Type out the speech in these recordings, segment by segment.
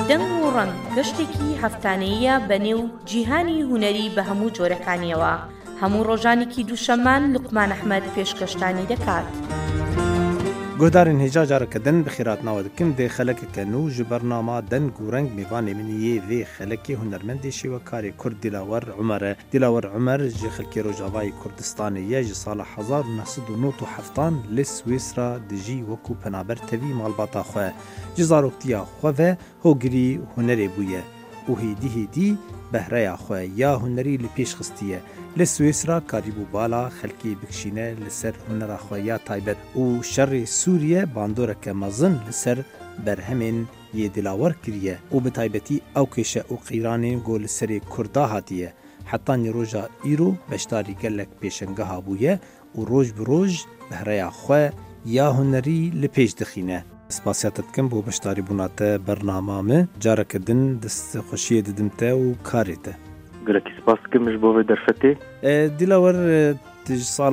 دەنگ و ڕەنگ گەشتێکی هەفتانەیە بەنێو جیهانی هونەری بە هەموو جۆرەکانیەوە. هەموو ڕۆژانێکی دووشەممان لوقمان ئەحمەد پێشکەشتانی دەکات. گۆدارên hêja careke din bi xêratnawe dikin dê xelekeke nû ji bernama deng û reng mêvanê min yê vê xelekê hunermendê şêwekarê Kurd Dilawer Umer e. Dilawer Umer ji xelkê Rojavayê Kurdistanê ye ji sala 1997 li Swêsra dijî wekû penaber tevî malbata xwe. Ji zaroktiya xwe ve hogirî hunerê bûye û hêdî hêdî behreya xwe ya hunerî li pêş xistiye. Li Swêsra karîbû bala xelkê bikişîne li ser hunera xwe ya taybet û şerê Sûriye bandoreke mezin li ser berhemên yê Dilawer kiriye û bi taybetî ew kêşe û qîranên got li serê Kurda hatiye. Heta nîroja îro beşdarî gelek pêşengeha bûye û roj bi roj behreya xwe ya hunerî li pêş dixîne. Spasiyat dikim bo beşdarî bûna te bernama me. Careke din dest xweşiyê didim te û karê te. Gelekî spas dikim ji bo vê derfetê. Dilawer ji sala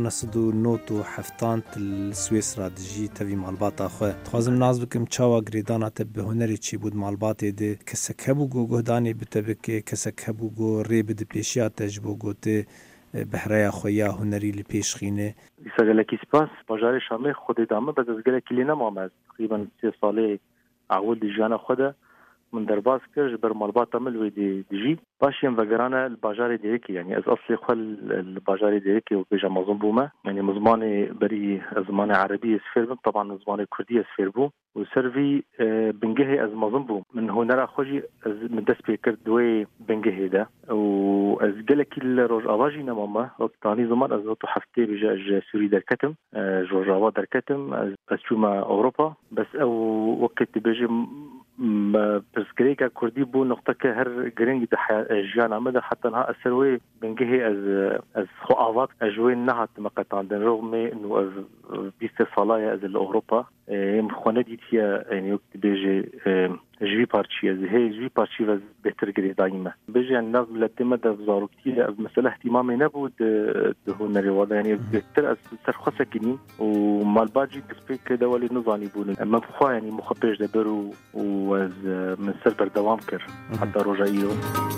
1997 li Swêsra dijî tevî malbata xwe. Dixwazim naz bikim çawa girêdana te bi hunerê çîbû di malbatê de kesek hebû got guhdanê bi te bike, kesek hebû got rê bide pêşiya te ji bo gotê behreya xwe ya hunerî li pêş xîne. Dîsa gelekî spas bajarê Şamê xwedê dame bes ez gelekî lê nemame ez teqrîben 3 salê awil di jiyana xwe de min derbas kir ji ber malbata min wê dijî başiyên vegerane li bajarê Dêrikê yani ez aslê xwe li bajarê Dêrikê û bêje mezin bûme yani min zimanê berî zimanê Erebî ez fêr bim taban min zimanê Kurdî ez fêr bûm û ser vî bingehê ez mezin bûm min hunera xwe jî ez min dest pê kir di wê bingehê de û ez gelekî li Rojava jî nemame tanî ziman ez tu heftê bêje ez ji Sûrî derketim ji Rojava derketim ez çûme Ewropa bes ew wekî dibêjim pirsgirêka Kurdî bû noqteke her giringî di jiyana me de heta niha ez ser wê bingehê ez xwe avad ez ji wê nehatime qetandin rewmê nû ez 20 salaya ez li Ewropa em xwe nedîtiye yani wek dibêje ji vî parçiyê ez hê ji vî parçî ve bêhtir girêdayî me bêje yani nav miletê me de zaroktiye ev mesele ihtimamê nebû di hunerê we de yani bêhtir ez ser xwe sekinîm û malbat jî destpêk de welê nizanî bûn em xwe yani min xwe pêş de ber û ez min ser berdewam kir heta roja îro.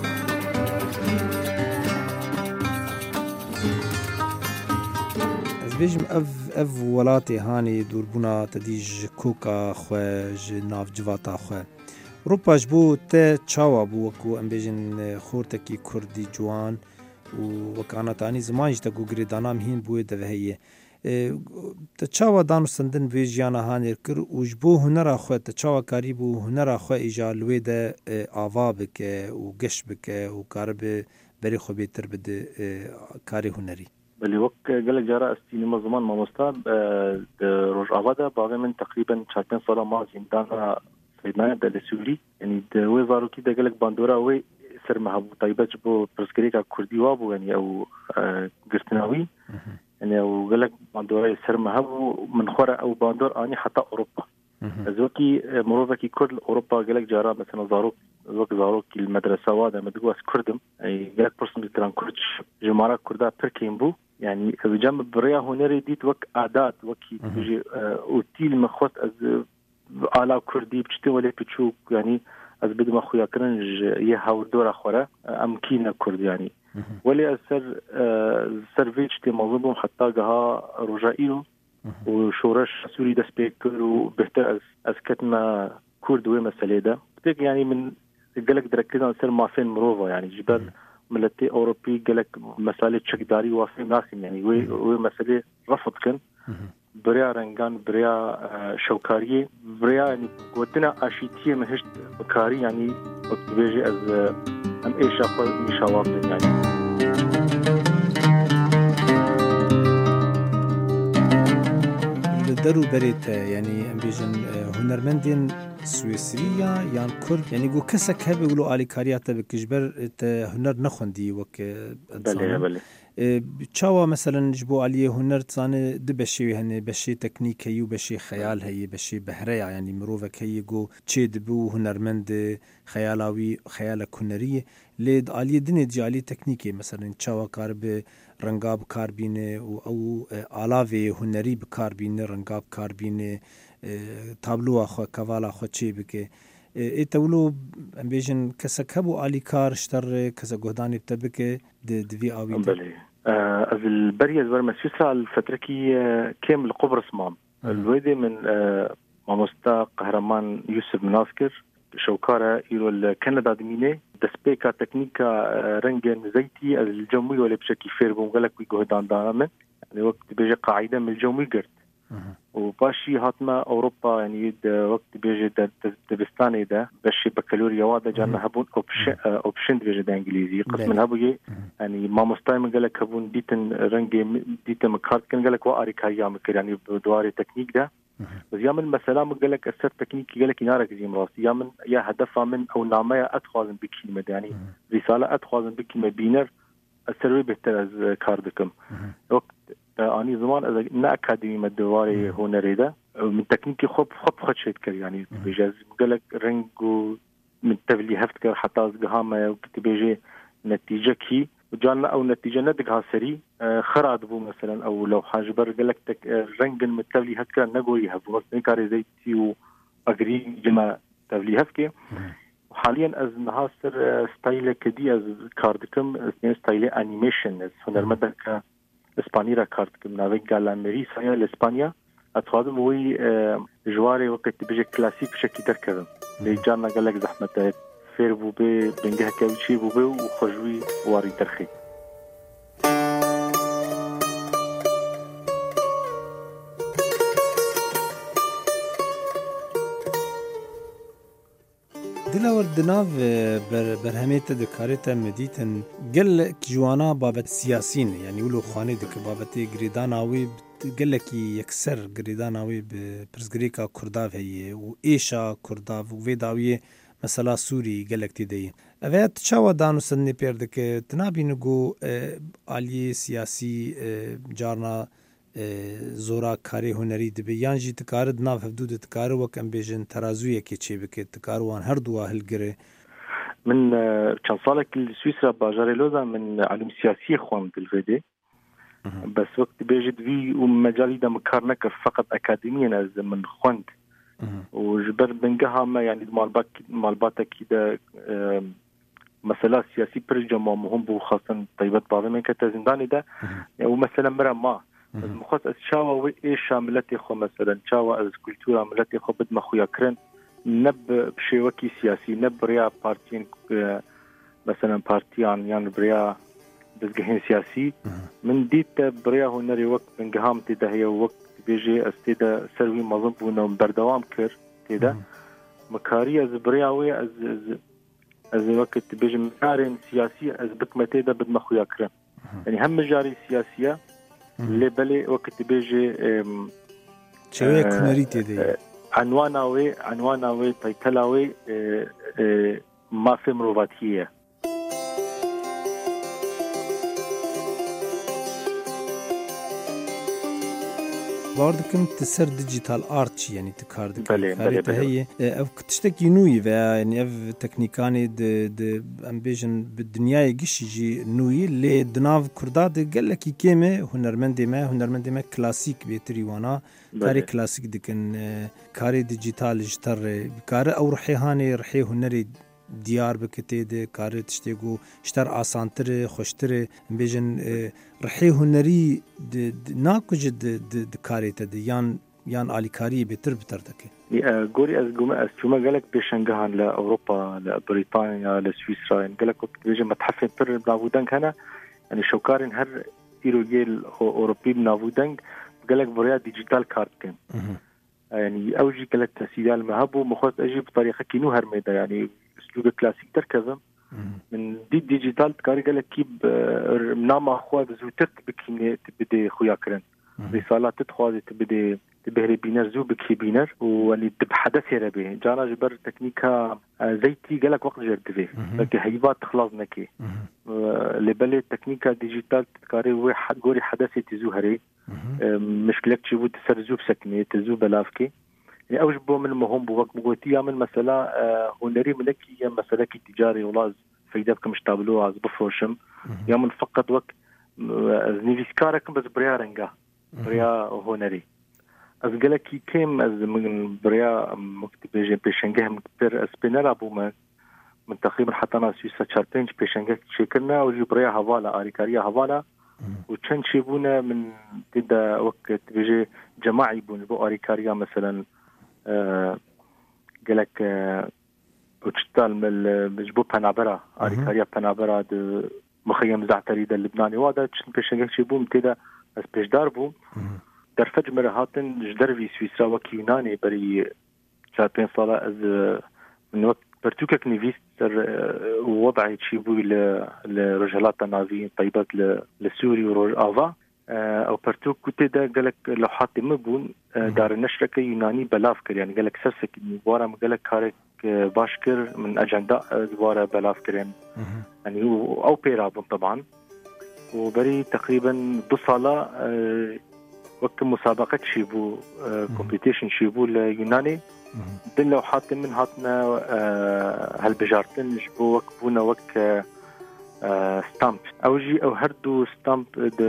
Bêjim ev welatê hanê dûrbûna tedî ji koka xwe ji navcivata xwe. Ropa ji bo te çawa bû wekû em bêjin xortekî Kurdî ciwan û wekanatanî ziman jî te ku girêdana mihîn bûye deveheye. Te çawa danûstandin vê jiyana hanê kir û ji bo hunera xwe te çawa karî bû hunera xwe îja li wê de ava bike û geş bike û karibe berê xwe bêtir bide karê hunerî. Belê wek gelek cara ez tînime ziman mamosta di Rojava de bavê min teqrîben 4-5 sala ma zîndana Sêdnaya de li Sûrî yani di wê zarokî de gelek bandora wê ser me hebû taybet ji bo pirsgirêka Kurdî wa bû yani ew girtina wî yani ew gelek bandorayê ser me hebû min xwe re ew bandor anî heta Ewropa ez wekî mirovekî Kurd li Ewropa gelek cara mesela zarok wek zarokî li medresa wa de me digot ez Kurdim gelek pirsim dîtiran Kurd ji mara Kurda pir kêm bû yani ev cem birêya hunerê dît wek adat wekî jî û tîl me xwest ez ala Kurdî piştê welê piçûk yani ez bidime xuyakirin ji yê hewrdora xwe re em kîne Kurd yani welê ez ser vê tiştê mezin bûm heta geha roja îro û şoreş Sûrî dest pê kir û bêhtir ez ketime Kurd wê meselê de pêk yani min gelek direkkirdan ser mafên mirova yani ji ber milletê Ewropî gelek meselê çekdarî wafê naxin yani wê meselê refd kin birêya rengan birêya şewkariyê birêya yani gotina aşîtiyê me hişt bikarî yani wek dibêje ez em êşa xwe nîşawa bin yani. Li derû berê te yani em bêjin hunermendên Swêsrî yan Kurd yani got kesek hebe wilo alîkariya te bike ji ber te huner nexwendî wek çawa mesela ji bo aliyê huner zane di beşê hene beşê teknîk heyî û beşê xeyal heyî beşê behreya yani mirovek heyî got çê dibû hunermend xeyala wî xeyalek hunerî lê di aliyê dinê cî aliyê teknîkê mesela çawa karibe renga bikarbîne û ew alavê hunerî bikarbîne renga bikarbîne tabloa xwe kevala xwe çê bike تولو بيجن كسكبو آلي كار اشتر كسا قهداني بتبك دفي آوي بلي از البرية زبر سويسرا الفترة كي كامل قبرص مام الويدي من ماموستا قهرمان يوسف مناسكر شوكارا يرو الكندا دميني دسبيكا تكنيكا رنجن زيتي الجموي ولا بشكل فير بمغلق ويقهدان دارمن يعني وقت بيجي قاعدة من الجموي قرد وباشي هاتما أوروبا يعني وقت بيجي دبستاني ده باشي بكالوريا وادا جانا هبون أوبشن بيجي ده إنجليزي قسم هبوي يعني ما مستاي من قالك هبون ديتن رنجي ديتن مكارت كان قالك واريك هيا مكر يعني بدواري تكنيك ده بس يامن مثلا من قالك أسر تكنيكي قالك ينارك زي مراسي يامن يا هدفها من أو نعمية أدخل بكلمة يعني رسالة أدخل بكلمة بينر السروي بهتر از كاردكم وقت اني زمان از نا اكاديمي مدواري هنري ده من تكنيكي خب خدشت كر يعني بيجاز قالك رنجو من تبلي هفتكر حتى ازقهامه وقت بيجي نتيجه كي وجانا او نتيجه ندقها سري خراد بو مثلا او لو حاجه بر قالك رنج من تبلي هفتكر نقولي هبو مثلا كاري زيتي واجري جما تبلي هفتكر حاليا از نهاصر ستايل كدي از كاردكم ستايل انيميشن از هنرمندك اسبانيا كاردكم نافيك جالامري سايا لاسبانيا اتخادم وي جواري وقت بيجي كلاسيك بشكل تركب اللي جانا قال لك زحمه فير بوبي بنجه كاوتشي بوبي وخجوي واري ترخي دلاور دناف برهميت دكاريتا مديتن قال جوانا بابت سياسين يعني ولو خاني دك بابت غريداناوي قال لك يكسر غريداناوي ببرزغريكا كرداف هي وايشا كرداف وفيداوي مثلا سوري قال لك تدي افات تشاو دانو سني بيردك تنابي نغو علي سياسي جارنا زورا کاری هنری دبیان جی تکارد ناف حدود تکار وکم بیجن ترازویه که چی بکه تکاروان هر دو اهل گره من كان صالك سويسرا باجاري لوزا من علوم سياسية خوان بالفيدي بس وقت بيجد في ومجالي دا مكارنك فقط أكاديميا از من خوند وجبر بنجها ما يعني مالباتا كده مسألة سياسي برجمة مهم بو خاصة طيبات بعض من كتازنداني ده ومثلا مرة ما مخص از شاوا و ايش عملتي خو مثلا شاوا از كولتورا عملتي خو بد مخويا كرن نب بشيوكي سياسي نب ريا بارتين مثلا بارتيان يعني بريا بزجهين سياسي من ديت بريا هنري وقت من جهامتي ده هي وقت بيجي استيدا سروي مظنب ونوم بردوام كر تيدا مكاري از بريا وي از وقت بيجي مكارن سياسي از بكمتي ده بد مخويا كرن يعني هم جاري سياسية اللي بالي وقت بيجي شوية كناريتي دي عنواناوي تايتلاوي ما في مروفاتية باردكم تسر ديجيتال ارت يعني تكاردك بلي هي او كتشتكي نوي يعني اف تكنيكاني د امبيجن بالدنيا يجي نوي اللي دناف كرداد قال لك كيمه هنرمندي ما كلاسيك بيتري وانا كاري كلاسيك دكن كاري ديجيتال اشتر كار او رحي هنري ديار بكتيد كاري تشتيغو اشتر آسانتر خوشتر بيجن رحي هنري ناكوج كاري تد يان آلي كاري بتر دكي غوري از شوما قالك بيشنغهان لأوروبا لبريطانيا لسويسرا قالك وقت بيجي متحفين بر بنافودنك هنا يعني شوكارين هر إيروجيل أوروبي بنافودنك قالك بريا ديجيتال كارت كان يعني أوجي قالك تسيدال مهبو مخوص أجي بطريقة كينو هرميدا يعني اسلوب كلاسيك تركزم من دي ديجيتال تكاري قالك كيب مناما خوا بزوتك بكيني تبدي خويا كرن رسالات تدخل تبدي تبهري بينر زو بكي بينر واني تبحدث ربي جانا جبر تكنيكا زيتي قالك وقت جردفي لكن هيبات تخلص نكي اللي بالي تكنيكا ديجيتال تكاري واحد غوري حدثي تزو هري مشكلك تشوفو تسر زو بسكني تزو بلافكي يعني أوج بو من مهم بوقت بقولتي من مسألة هنري ملكي مسألة كي تجاري ولا فايدتك مش تابلو عز بفروشم يا من فقط وقت نيفيسكارك بس بريا رنجا بريا هنري از گلکی کم از من بریا مكتب پیشنگه مكتر از بنلا بو من تقريبا حتى انا سويسا 4-5 پیشنگه شكرنا وجي بريا هوالا اريكاريا هوالا وكان شيبونا من تدا وقت بيجي جماعي بون بو اريكاريا مثلا قالك وتشتال من جبو بنابرا اريكاريا بنابرا مخيم زعتري دا اللبناني وادا تشن پیشنگه شيبو تدا از پیشدار بو در فجر هاتن جدر في سويسرا وكي يوناني بري 4-5 ساله از من وقت برتوكك نيفيست وضعي تشيبو لرجالات نازيين طيبات لسوري وروج آفا او برتوك كنت دا قالك لوحات مبون دار النشرة يوناني بلافكر يعني قالك سرسك بوارا قالك كارك باشكر من اجندا بوارا بلافكر يعني او بيرابون طبعا وبري تقريبا بصالة وقت مسابقة شيبو كومبيتيشن شيبو اليوناني دلو حاطين من هاتنا هالبجارتين جبو وكبونا وك ستامب اوجي او هردو ستامب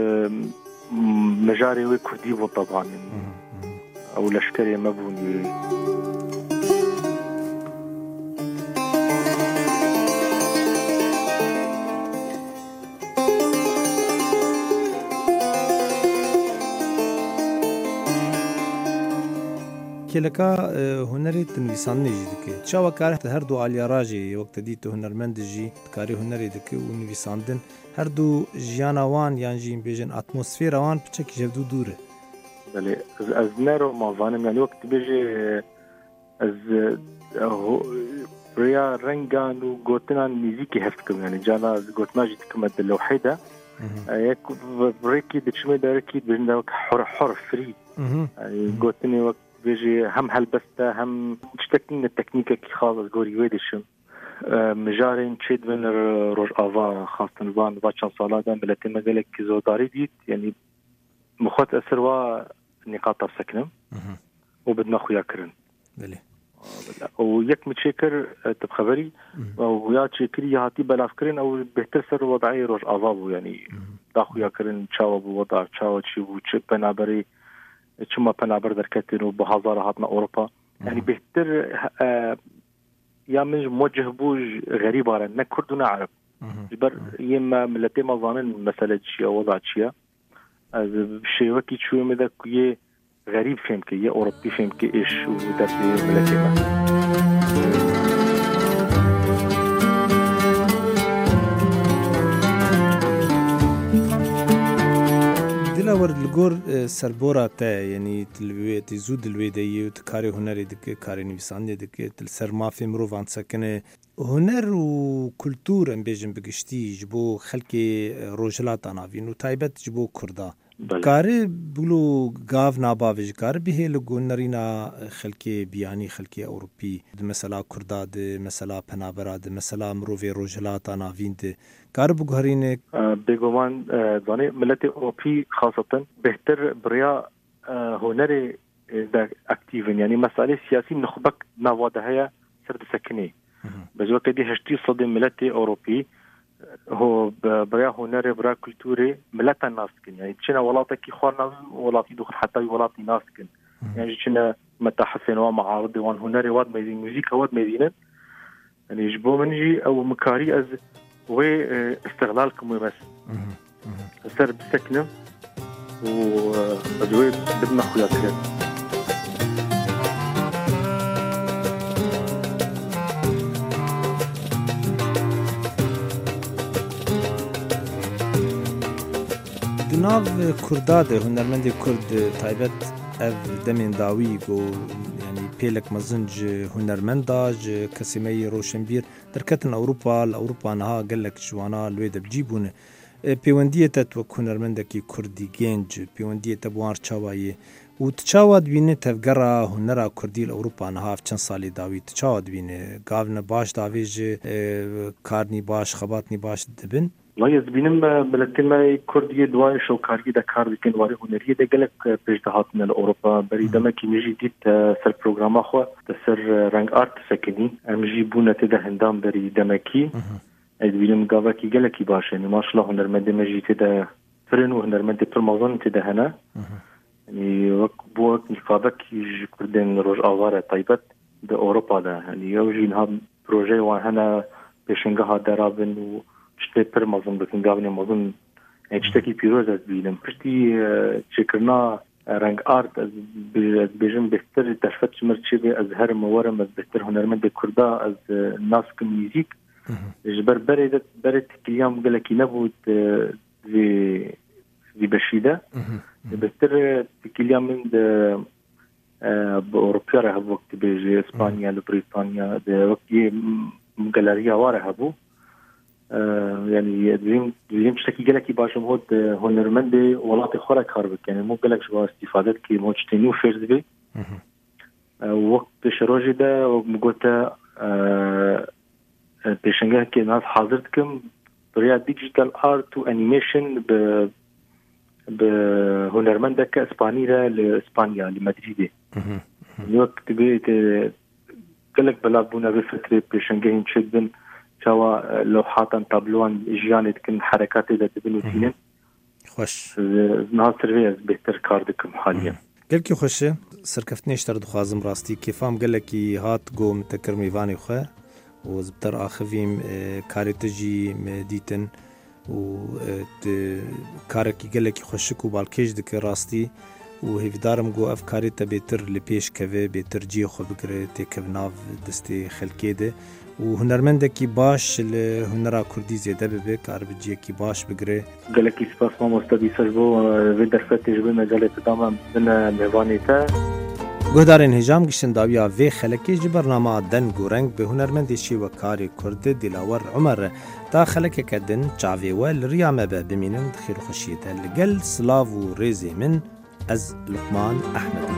مجاري وكرديبو طبعا او لشكري مبوني کلکا هنری تنویسان نیجی که چه وکاره هر دو علی راجی وقت دیت هنرمند جی کاری هنری دکه و نویساندن هر دو جیانوان یعنی جیم بیشن اتمسفر آن بچه که جدو دوره. بله از نرو مازانم یعنی وقت بیشی از بریا رنگان و گوتنان میزیکی هفت کم یعنی جانا گوتناجی تکمد لوحیده یک بریکی دچمه داره کی بیشن داره حر فری یعنی گوتنی وقت بيجي هم هالبسته هم تشتكين التكنيكة كي خالص قوري ويدشم مجارين تشيد بين روج آفا خاصة نظام باتشان صالة ملتي مقالك زوداري ديت يعني مخوت أسروا نقاط السكنة وبدنا خويا كرن بلي ويك متشكر تبخبري ويا تشكري هاتي بلاف كرن أو بهتر سر وضعي روج آفا يعني دا خويا كرن تشاو بوضع تشاو تشيبو تشيب بنابري شما بنابر دركتين وبهزارة هاتنا أوروبا يعني بهتر يا من موجه بوج غريب على نكردنا عرب جبر يما ملتي مظانين مسألة شيء وضع شيء الشيء وكي شو مذا كي غريب فهمك يا أوروبي فهمك إيش وده في ملتي ما دلاور الجور سربورا تا يعني تلوي تزود الويدية وتكاري هنري دك كاري نويسان دك تلسر ما في مروفان سكنه هنر وكولتور ام بيجن بقشتي جبو خلقي روجلات انافين وتايبت جبو كردا كاري بلو غاف ناباوج كار به لغونرينا خلقي بياني خلقي اوروبي مثلا كردا مثلا پنابرا مثلا مروفي روجلات انافين كار بغهرين بيغوان داني ملت اوروبي خاصه بهتر بريا هنري اكتيفن يعني مسائل سياسي نخبك نواده هي سرد سكني بزوك دي هشتي صد ملت اوروبي هو بريا هنري بريا كولتوري ملت ناسكن يعني تشنا ولاتك خورنا ولاتي دخل حتى ولاتي ناسكن يعني تشنا متاحف ومعارض وان هنري واد ميزين موسيقى واد ميزين يعني يجبو منجي او مكاري از واستغلالكم بس سر بسكنه وادوي بدنا خويا كده دناف كرداد هنرمند كرد تايبت اف دمين داوي جو يعني بيلك مزنج هنرمنداج كسيمي روشنبير دركتن اوروبا نها قالك جوانا الويد بجيبون بيونديه تتوك هنرمندكي كردي جنج بيونديه تبوار تشاواي وتشاواد بين تفقرا هنرا كردي الاوروبا نها في چند سالي داوي تشاواد بين قاونا باش داويج كارني باش خباتني باش دبن لا يزبينم بلكن كردي دوای شوکاری د کار دکن واره هنری د گلک پیشنهاد من اوروبا بریدمه کی میجی دیت سر پروگرام خو د سر رنگ ارت سکنی امجی بونه ته د هندام بریدمه کی ادویلم گاوا کی گلکی باشه نی ماشالله هنرمند میجی ته د فرن و هنرمند پر موضوع ته د هنا يعني وقت نفابك يجي كردين روج آوارة طيبت ده أوروبا ده يعني يوجي نها بروجي وهنا بيشنجها درابن وشتي برمازن بكن قابل مازن يعني شتكي بيروز از بيلم برشتي تشكرنا رنگ آرت از بيجن بهتر تشفت شمرتشي از هر مورم از بهتر هنرمند كردا از ناس كميزيك جبر برد كليام قالك نبود في بشيدة بهتر كليام من بأوروبيا رهب وقت بيجي إسبانيا لبريطانيا ده وقت مقالاريا وارهبو يعني دريم شتكي قالك باشم هود هنرمند ولاتي خورا كاربك يعني مو قالك شو استفادت كي موجتينيو فيرز بي وقت شروجي ده ومقوتا بيشنجه كي ناس حاضرتكم بريا ديجيتال ارت وانيميشن بهنرمند كاسبانيا لاسبانيا لمدريد وقت بيت قالك بلا بونا بفتره بيشنجه نشدن شوا لوحات تابلوان جيانت كن حركات اذا تبنوا تينن خوش ناصر ويز بهتر كاردكم حاليا قالك خوشه سركفتني اشتر دخوازم راستي كيفام قالك هات قو متكر ميفاني خو وزبتر اخفيم كاريتجي مديتن و كاركي قالك خوشك وبالكيج دك راستي وهيفدارم قو افكاري تبيتر لبيش كفي بيتر جي خو بكره تكفناف دستي خلكيده وهنرمندكي باش الهنرا كردي زياده ببه كاربجيكي باش بگره قالك سپاس ما مستدي سربو و درفت تجربه مجال تمام من میوانیتا گهدارن هجام گشتن داویا و خلکی برنامه دن گورنگ به هنرمندی شی و کاری کرد دلاور عمر تا خلک کدن چاوی و لریامه به بمینن خیر خوشیته لگل سلاو و ریزی من از لقمان احمد